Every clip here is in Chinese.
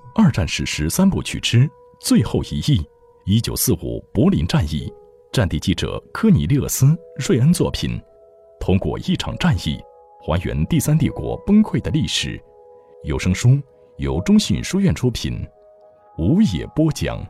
二战史实三部曲之最后一役，1945柏林战役，战地记者科尼利厄斯·瑞恩作品，通过一场战役还原第三帝国崩溃的历史。有声书由中信书院出品，吴野播讲。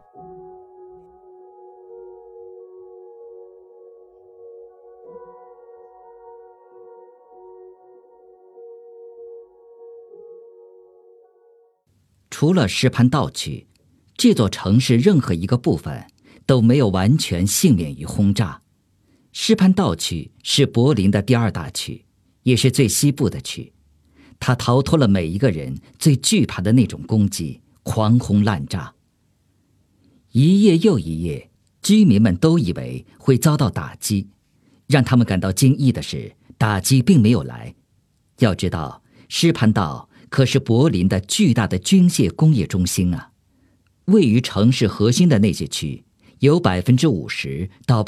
除了石盘道区，这座城市任何一个部分都没有完全幸免于轰炸。石盘道区是柏林的第二大区，也是最西部的区。它逃脱了每一个人最惧怕的那种攻击，狂轰滥炸。一夜又一夜，居民们都以为会遭到打击。让他们感到惊异的是，打击并没有来。要知道，石盘道可是柏林的巨大的军械工业中心啊！位于城市核心的那些区，有50%到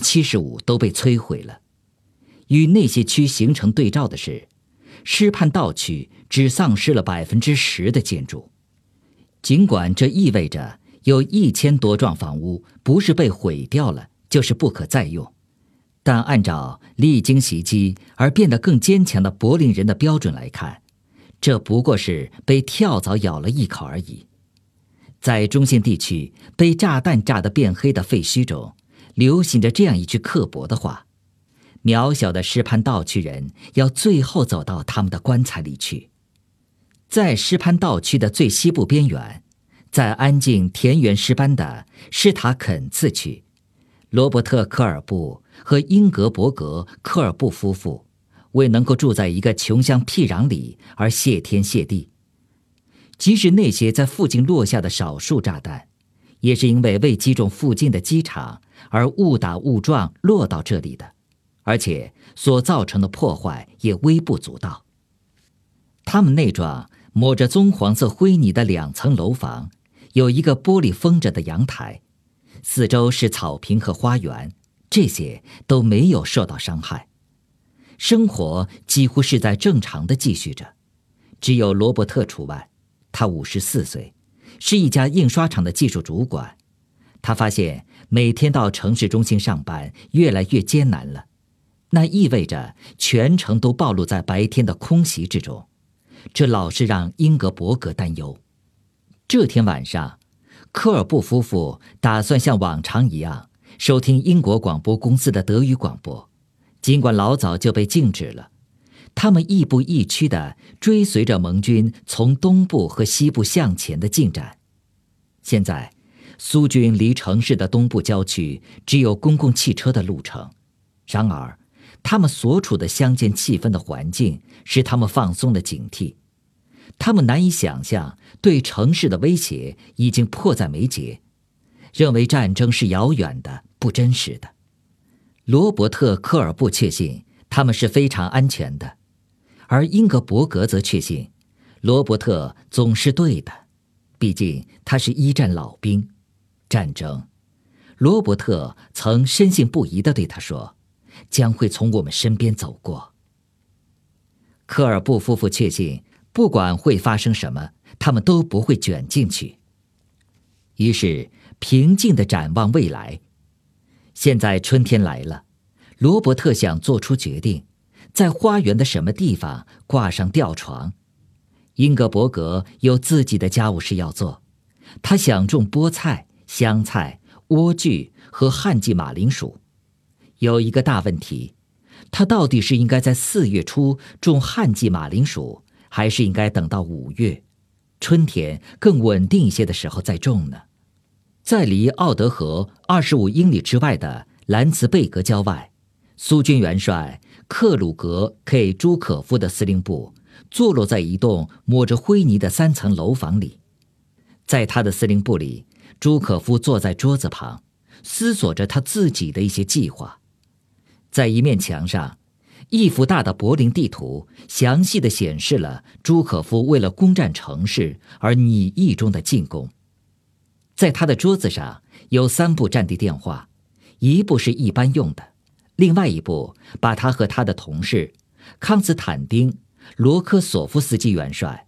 75%都被摧毁了。与那些区形成对照的是，石盘道区只丧失了10%的建筑。尽管这意味着有1000多幢房屋不是被毁掉了，就是不可再用，但按照历经袭击而变得更坚强的柏林人的标准来看，这不过是被跳蚤咬了一口而已。在中线地区被炸弹炸得变黑的废墟中，流行着这样一句刻薄的话：渺小的石盘道区人要最后走到他们的棺材里去。在石盘道区的最西部边缘，在安静田园诗般的施塔肯茨区，罗伯特·科尔布和英格伯格·科尔布夫妇为能够住在一个穷乡僻壤里而谢天谢地。即使那些在附近落下的少数炸弹，也是因为未击中附近的机场而误打误撞落到这里的，而且所造成的破坏也微不足道。他们那幢抹着棕黄色灰泥的2层楼房，有一个玻璃封着的阳台，四周是草坪和花园，这些都没有受到伤害。生活几乎是在正常的继续着，只有罗伯特除外。他54岁，是一家印刷厂的技术主管。他发现每天到城市中心上班越来越艰难了，那意味着全城都暴露在白天的空袭之中，这老是让英格伯格担忧。这天晚上，科尔布夫妇打算像往常一样收听英国广播公司的德语广播，尽管老早就被禁止了。他们亦步亦趋地追随着盟军从东部和西部向前的进展。现在，苏军离城市的东部郊区只有公共汽车的路程，然而，他们所处的乡间气氛的环境使他们放松了警惕。他们难以想象对城市的威胁已经迫在眉睫，认为战争是遥远的、不真实的。罗伯特·科尔布确信他们是非常安全的，而英格伯格则确信罗伯特总是对的，毕竟他是一战老兵。战争，罗伯特曾深信不疑地对他说，将会从我们身边走过。科尔布夫妇确信不管会发生什么，他们都不会卷进去。于是平静地展望未来。现在春天来了，罗伯特想做出决定，在花园的什么地方挂上吊床。英格伯格有自己的家务事要做，他想种菠菜、香菜、莴苣和旱季马铃薯。有一个大问题，他到底是应该在4月初种旱季马铃薯，还是应该等到5月，春天更稳定一些的时候再种呢？在离奥德河25英里之外的兰茨贝格郊外，苏军元帅克鲁格 K 朱可夫的司令部坐落在一栋抹着灰泥的3层楼房里。在他的司令部里，朱可夫坐在桌子旁，思索着他自己的一些计划。在一面墙上，一幅大的柏林地图详细地显示了朱可夫为了攻占城市而拟意中的进攻。在他的桌子上有3部战地电话，一部是一般用的，另外一部把他和他的同事康斯坦丁·罗科索夫斯基元帅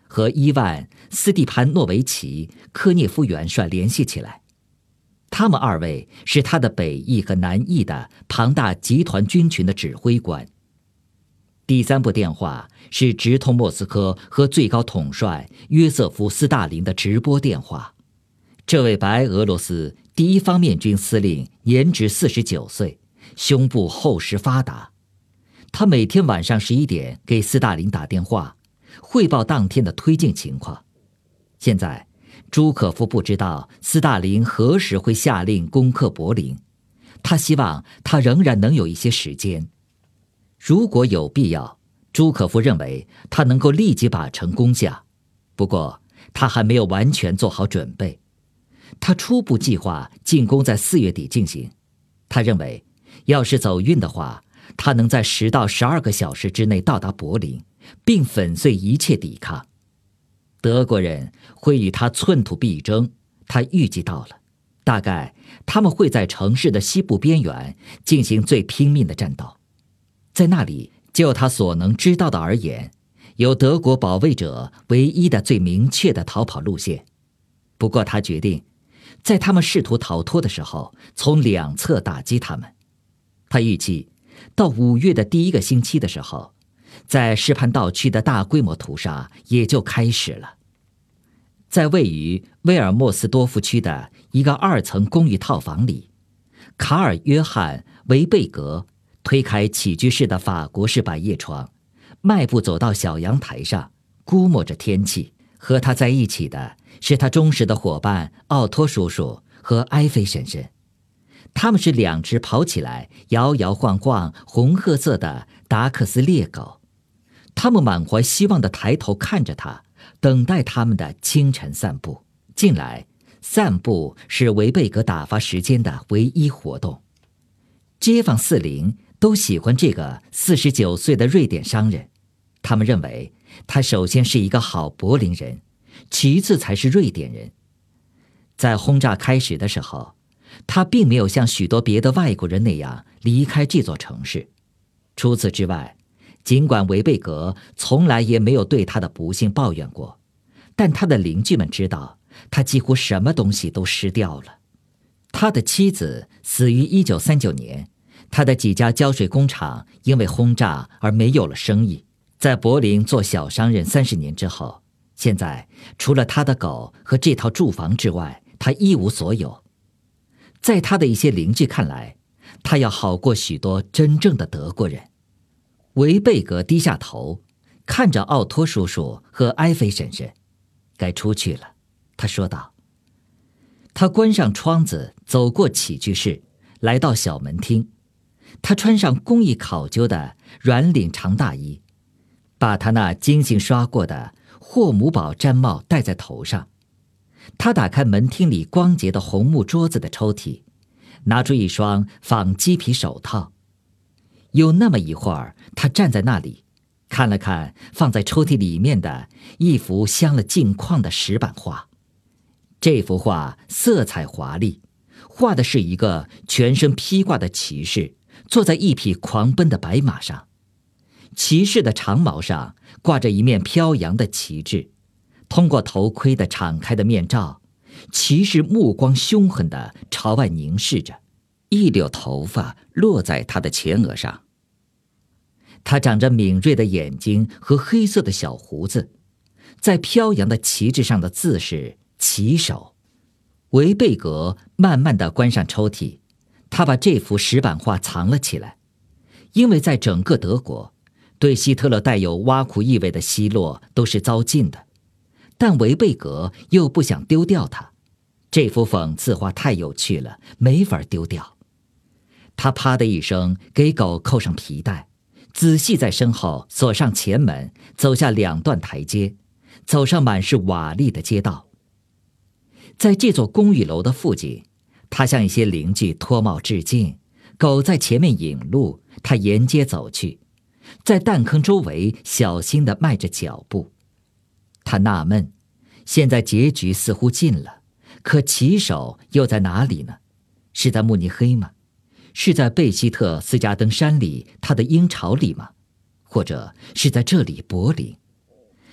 和伊万·斯蒂潘诺维奇·科涅夫元帅联系起来。他们2位是他的北翼和南翼的庞大集团军群的指挥官。第3部电话是直通莫斯科和最高统帅约瑟夫·斯大林的直拨电话。这位白俄罗斯第1方面军司令年值49岁，胸部厚实发达。他每天晚上11点给斯大林打电话，汇报当天的推进情况。现在朱可夫不知道斯大林何时会下令攻克柏林，他希望他仍然能有一些时间。如果有必要，朱可夫认为他能够立即把城攻下，不过他还没有完全做好准备。他初步计划进攻在4月底进行，他认为要是走运的话，他能在10到12个小时之内到达柏林，并粉碎一切抵抗。德国人会与他寸土必争，他预计到了，大概他们会在城市的西部边缘进行最拼命的战斗。在那里，就他所能知道的而言，有德国保卫者唯一的最明确的逃跑路线。不过他决定在他们试图逃脱的时候从2侧打击他们。他预计到5月的第1个星期的时候，在施潘道区的大规模屠杀也就开始了。在位于威尔莫斯多夫区的一个2层公寓套房里，卡尔·约翰·维贝格推开起居室的法国式百叶窗，迈步走到小阳台上，估摸着天气。和他在一起的是他忠实的伙伴奥托叔叔和埃菲婶婶。他们是2只跑起来摇摇晃晃红褐色的达克斯猎狗，他们满怀希望地抬头看着他，等待他们的清晨散步。近来散步是维贝格打发时间的唯一活动。街坊四邻都喜欢这个49岁的瑞典商人，他们认为他首先是一个好柏林人，其次才是瑞典人。在轰炸开始的时候，他并没有像许多别的外国人那样离开这座城市。除此之外，尽管维贝格从来也没有对他的不幸抱怨过，但他的邻居们知道他几乎什么东西都失掉了。他的妻子死于1939年，他的几家胶水工厂因为轰炸而没有了生意。在柏林做小商人30年之后，现在除了他的狗和这套住房之外，他一无所有。在他的一些邻居看来，他要好过许多真正的德国人。维贝格低下头，看着奥托叔叔和埃菲婶婶。该出去了，他说道。他关上窗子，走过起居室，来到小门厅。他穿上工艺考究的软领长大衣，把他那精心刷过的霍姆堡毡帽戴在头上。他打开门厅里光洁的红木桌子的抽屉，拿出一双仿鸡皮手套。有那么一会儿，他站在那里，看了看放在抽屉里面的一幅镶了镜框的石板画。这幅画色彩华丽，画的是一个全身披挂的骑士坐在一匹狂奔的白马上，骑士的长矛上挂着一面飘扬的旗帜，通过头盔的敞开的面罩，骑士目光凶狠地朝外凝视着，一绺头发落在他的前额上。他长着敏锐的眼睛和黑色的小胡子，在飘扬的旗帜上的字是骑手。维贝格慢慢地关上抽屉，他把这幅石板画藏了起来，因为在整个德国，对希特勒带有挖苦意味的奚落都是糟践的，但维贝格又不想丢掉它。这幅讽刺画太有趣了，没法丢掉。他啪的一声给狗扣上皮带，仔细在身后锁上前门，走下2段台阶，走上满是瓦砾的街道。在这座公寓楼的附近，他向一些邻居脱帽致敬，狗在前面引路，他沿街走去，在弹坑周围小心地迈着脚步。他纳闷，现在结局似乎近了，可骑手又在哪里呢？是在慕尼黑吗？是在贝希特斯加登山里他的鹰巢里吗？或者是在这里柏林？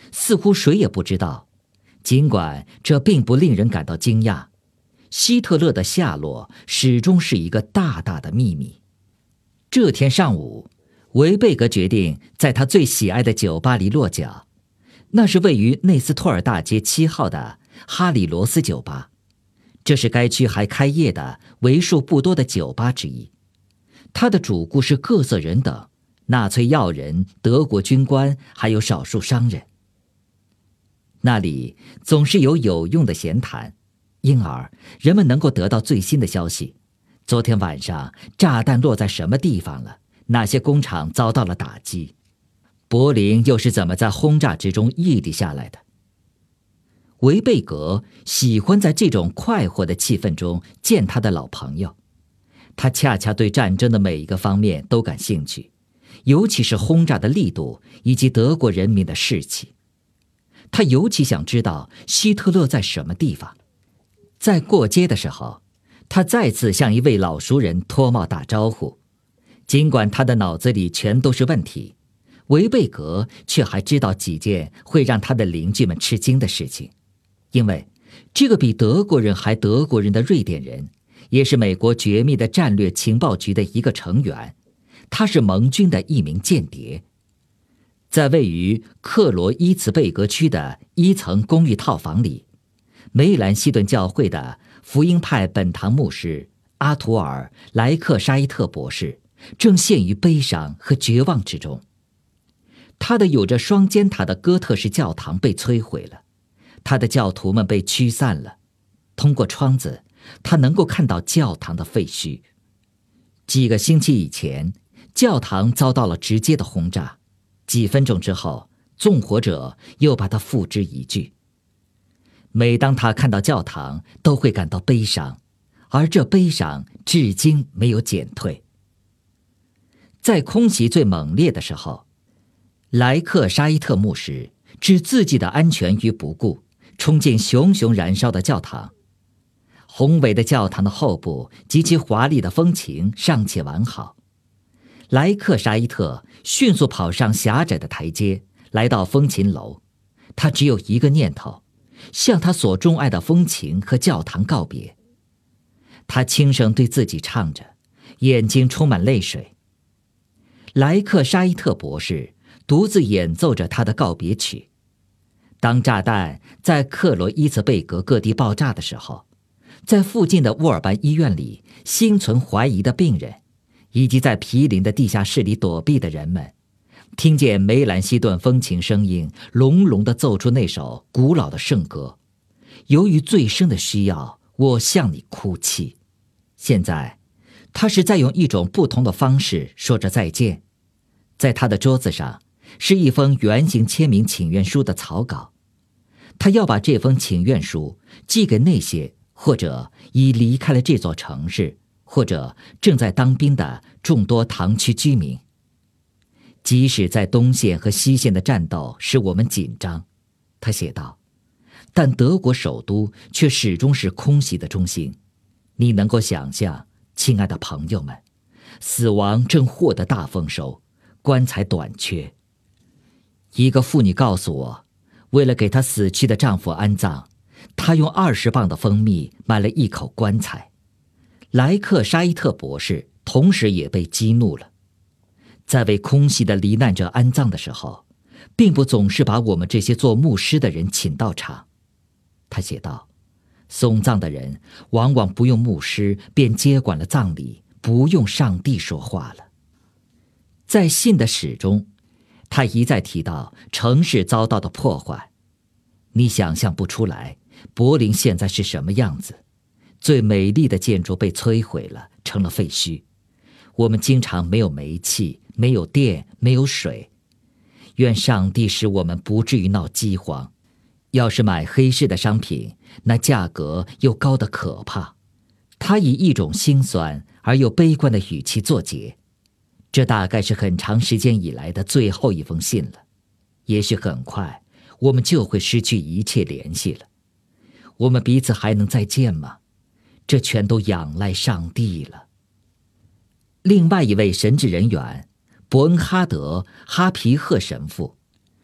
似乎谁也不知道，尽管这并不令人感到惊讶，希特勒的下落始终是一个大大的秘密。这天上午，维贝格决定在他最喜爱的酒吧里落脚，那是位于内斯托尔大街7号的哈里罗斯酒吧，这是该区还开业的为数不多的酒吧之一。它的主顾是各色人等，纳粹要人、德国军官，还有少数商人。那里总是有用的闲谈，因而人们能够得到最新的消息。昨天晚上炸弹落在什么地方了？哪些工厂遭到了打击？柏林又是怎么在轰炸之中屹立下来的？维贝格喜欢在这种快活的气氛中见他的老朋友，他恰恰对战争的每一个方面都感兴趣，尤其是轰炸的力度以及德国人民的士气。他尤其想知道希特勒在什么地方。在过街的时候，他再次向一位老熟人脱帽打招呼。尽管他的脑子里全都是问题，维贝格却还知道几件会让他的邻居们吃惊的事情。因为这个比德国人还德国人的瑞典人，也是美国绝密的战略情报局的一个成员，他是盟军的一名间谍。在位于克罗伊茨贝格区的1层公寓套房里，梅兰希顿教会的福音派本堂牧师阿图尔·莱克沙伊特博士正陷于悲伤和绝望之中。他的有着双尖塔的哥特式教堂被摧毁了，他的教徒们被驱散了。通过窗子，他能够看到教堂的废墟。几个星期以前，教堂遭到了直接的轰炸，几分钟之后，纵火者又把它付之一炬。每当他看到教堂，都会感到悲伤，而这悲伤至今没有减退。在空袭最猛烈的时候，莱克沙伊特牧师置自己的安全于不顾，冲进熊熊燃烧的教堂。宏伟的教堂的后部及其华丽的风情尚且完好。莱克沙伊特迅速跑上狭窄的台阶，来到风琴楼。他只有一个念头，向他所钟爱的风琴和教堂告别。他轻声对自己唱着，眼睛充满泪水。莱克沙伊特博士独自演奏着他的告别曲。当炸弹在克罗伊茨贝格各地爆炸的时候，在附近的沃尔班医院里心存怀疑的病人，以及在毗邻的地下室里躲避的人们，听见梅兰希顿风琴声音隆隆地奏出那首古老的圣歌。由于最深的需要，我向你哭泣。现在他是在用一种不同的方式说着再见。在他的桌子上是一封圆形签名请愿书的草稿，他要把这封请愿书寄给那些或者已离开了这座城市，或者正在当兵的众多堂区居民。即使在东线和西线的战斗使我们紧张，他写道，但德国首都却始终是空袭的中心。你能够想象，亲爱的朋友们，死亡正获得大丰收，棺材短缺。一个妇女告诉我，为了给她死去的丈夫安葬，她用20磅的蜂蜜买了一口棺材。莱克沙伊特博士同时也被激怒了。在为空袭的罹难者安葬的时候，并不总是把我们这些做牧师的人请到场。他写道，送葬的人往往不用牧师便接管了葬礼，不用上帝说话了。在信的始终，他一再提到城市遭到的破坏。你想象不出来柏林现在是什么样子，最美丽的建筑被摧毁了，成了废墟。我们经常没有煤气，没有电，没有水。愿上帝使我们不至于闹饥荒。要是买黑市的商品，那价格又高得可怕。他以一种心酸而又悲观的语气作结。这大概是很长时间以来的最后一封信了。也许很快我们就会失去一切联系了。我们彼此还能再见吗？这全都仰赖上帝了。另外一位神职人员伯恩哈德·哈皮赫神父，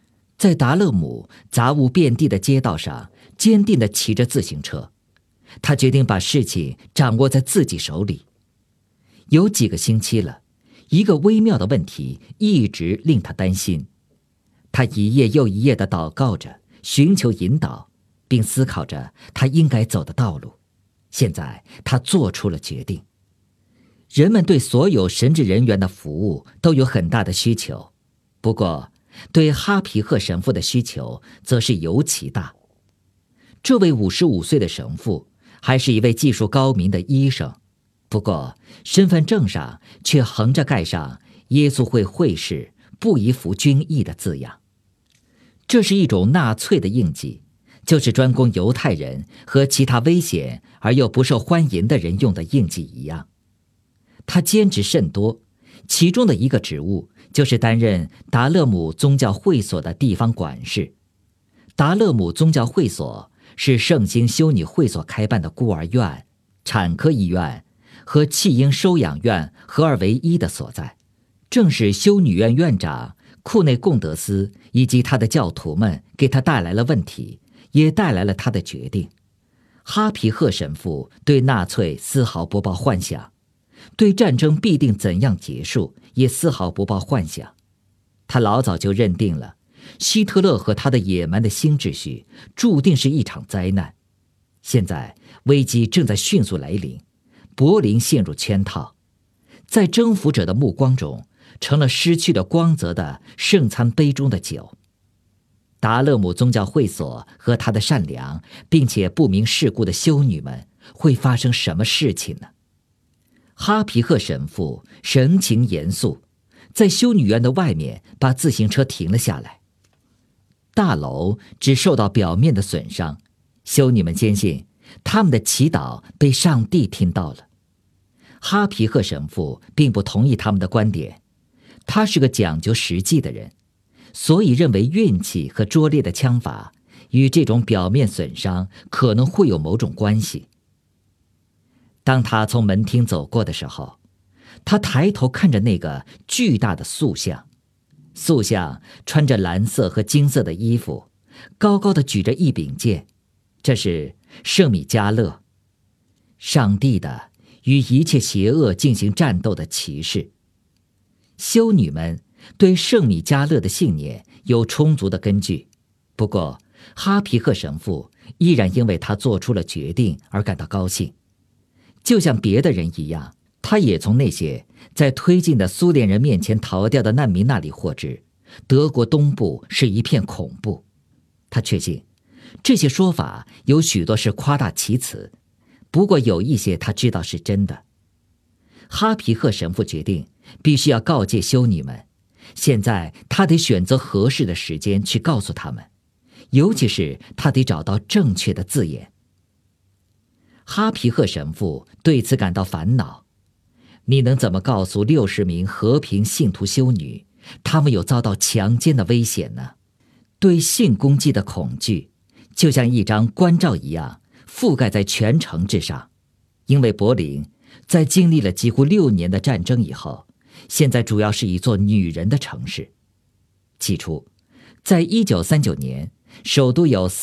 在达勒姆杂物遍地的街道上坚定地骑着自行车。他决定把事情掌握在自己手里。有几个星期了，一个微妙的问题一直令他担心。他一夜又一夜地祷告着，寻求引导，并思考着他应该走的道路。现在他做出了决定。人们对所有神职人员的服务都有很大的需求，不过对哈皮赫神父的需求则是尤其大。这位55岁的神父还是一位技术高明的医生，不过身份证上却横着盖上耶稣会会士不宜服军役的字样。这是一种纳粹的印记，就是专供犹太人和其他危险而又不受欢迎的人用的印记一样。他兼职甚多，其中的一个职务就是担任达勒姆宗教会所的地方管事。达勒姆宗教会所是圣心修女会所开办的孤儿院、产科医院和弃婴收养院合二为一的所在。正是修女院院长库内贡德斯以及他的教徒们给他带来了问题，也带来了他的决定。哈皮赫神父对纳粹丝毫不抱幻想，对战争必定怎样结束也丝毫不抱幻想。他老早就认定了希特勒和他的野蛮的新秩序注定是一场灾难。现在危机正在迅速来临，柏林陷入圈套，在征服者的目光中成了失去了光泽的圣餐杯中的酒。达勒姆宗教会所和他的善良并且不明世故的修女们会发生什么事情呢？哈皮赫神父神情严肃，在修女院的外面把自行车停了下来。大楼只受到表面的损伤，修女们坚信他们的祈祷被上帝听到了。哈皮赫神父并不同意他们的观点，他是个讲究实际的人，所以认为运气和拙劣的枪法与这种表面损伤可能会有某种关系。当他从门厅走过的时候，他抬头看着那个巨大的塑像。塑像穿着蓝色和金色的衣服，高高的举着一柄剑，这是圣米迦勒，上帝的与一切邪恶进行战斗的骑士。修女们对圣米迦勒的信念有充足的根据，不过哈皮赫神父依然因为他做出了决定而感到高兴。就像别的人一样，他也从那些在推进的苏联人面前逃掉的难民那里获知，德国东部是一片恐怖。他确信这些说法有许多是夸大其词，不过有一些他知道是真的。哈皮赫神父决定必须要告诫修女们，现在他得选择合适的时间去告诉他们，尤其是他得找到正确的字眼。哈皮赫神父对此感到烦恼。你能怎么告诉60名和平信徒修女，他们有遭到强奸的危险呢？对性攻击的恐惧就像一张关罩一样覆盖在全城之上，因为柏林在经历了几乎6年的战争以后，现在主要是一座女人的城市。起初，在1939年，首都有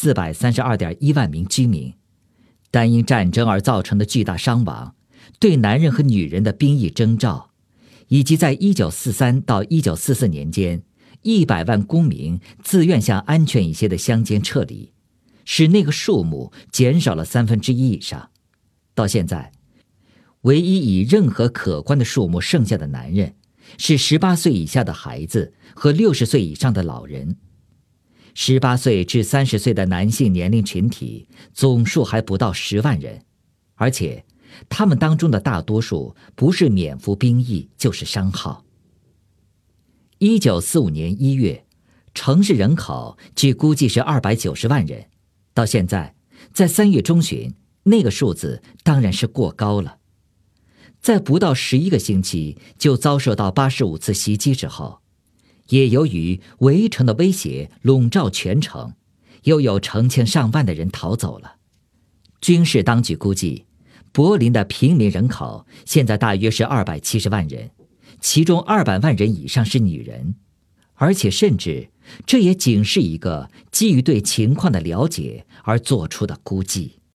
432.1万名居民，但因战争而造成的巨大伤亡，对男人和女人的兵役征召，以及在1943到1944年间100万公民自愿向安全一些的乡间撤离，使那个数目减少了1/3以上。到现在，唯一以任何可观的数目剩下的男人是18岁以下的孩子和60岁以上的老人。18岁至30岁的男性年龄群体总数还不到10万人，而且他们当中的大多数不是免服兵役就是伤号。1945年1月，城市人口据估计是290万人，到现在，在3月中旬，那个数字当然是过高了。在不到11个星期就遭受到85次袭击之后，也由于围城的威胁笼罩全城，又有成千上万的人逃走了。军事当局估计，柏林的平民人口现在大约是270万人，其中200万人以上是女人，而且甚至这也仅是一个基于对情况的了解而做出的估计。